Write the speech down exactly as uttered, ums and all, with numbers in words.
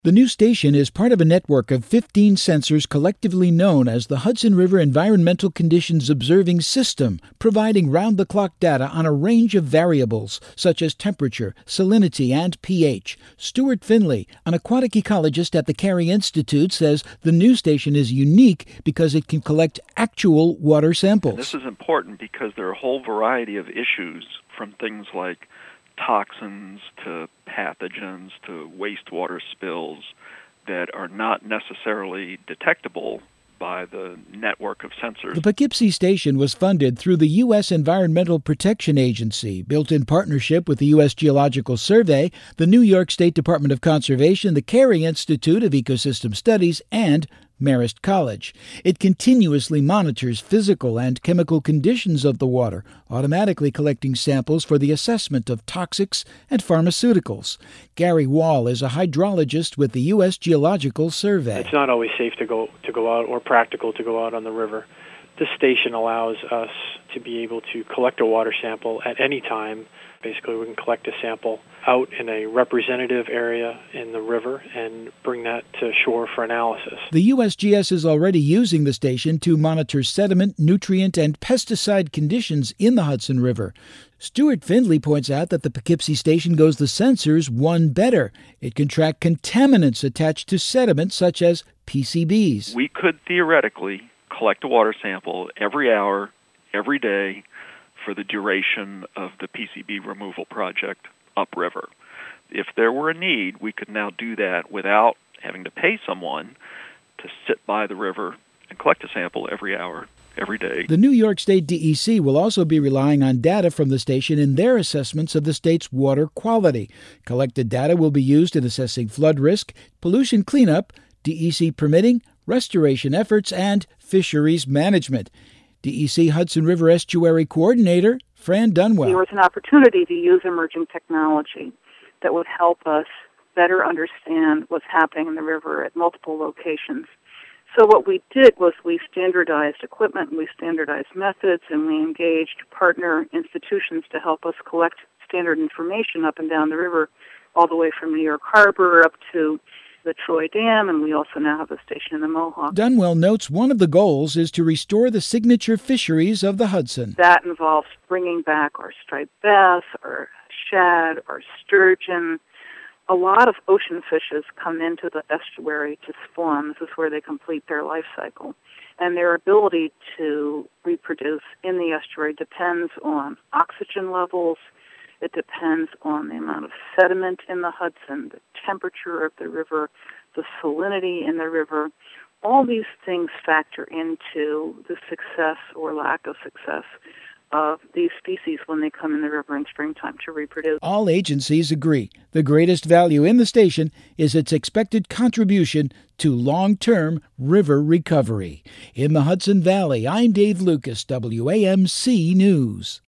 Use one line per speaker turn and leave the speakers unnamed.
The new station is part of a network of fifteen sensors collectively known as the Hudson River Environmental Conditions Observing System, providing round-the-clock data on a range of variables such as temperature, salinity, and pH. Stuart Finley, an aquatic ecologist at the Carey Institute, says the new station is unique because it can collect actual water samples.
And this is important because there are a whole variety of issues, from things like toxins to pathogens to wastewater spills, that are not necessarily detectable by the network of sensors.
The Poughkeepsie Station was funded through the U S Environmental Protection Agency, built in partnership with the U S Geological Survey, the New York State Department of Conservation, the Carey Institute of Ecosystem Studies, and Marist College. It continuously monitors physical and chemical conditions of the water, automatically collecting samples for the assessment of toxics and pharmaceuticals. Gary Wall is a hydrologist with the U S Geological Survey.
It's not always safe to go to go out or practical to go out on the river. This station allows us to be able to collect a water sample at any time. Basically, we can collect a sample out in a representative area in the river and bring that to shore for analysis.
The U S G S is already using the station to monitor sediment, nutrient, and pesticide conditions in the Hudson River. Stuart Findley points out that the Poughkeepsie Station goes the sensors one better. It can track contaminants attached to sediment such as P C Bs.
We could theoretically collect a water sample every hour, every day, for the duration of the P C B removal project upriver. If there were a need, we could now do that without having to pay someone to sit by the river and collect a sample every hour, every day.
The New York State D E C will also be relying on data from the station in their assessments of the state's water quality. Collected data will be used in assessing flood risk, pollution cleanup, D E C permitting, restoration efforts, and fisheries management. D E C Hudson River Estuary Coordinator Fran Dunwell.
There was an opportunity to use emerging technology that would help us better understand what's happening in the river at multiple locations. So what we did was we standardized equipment, and we standardized methods, and we engaged partner institutions to help us collect standard information up and down the river, all the way from New York Harbor up to the Troy Dam, and we also now have a station in the Mohawk.
Dunwell notes one of the goals is to restore the signature fisheries of the Hudson.
That involves bringing back our striped bass, our shad, our sturgeon. A lot of ocean fishes come into the estuary to spawn. This is where they complete their life cycle. And their ability to reproduce in the estuary depends on oxygen levels. It depends on the amount of sediment in the Hudson, the temperature of the river, the salinity in the river. All these things factor into the success or lack of success of these species when they come in the river in springtime to reproduce.
All agencies agree the greatest value in the station is its expected contribution to long-term river recovery. In the Hudson Valley, I'm Dave Lucas, W A M C News.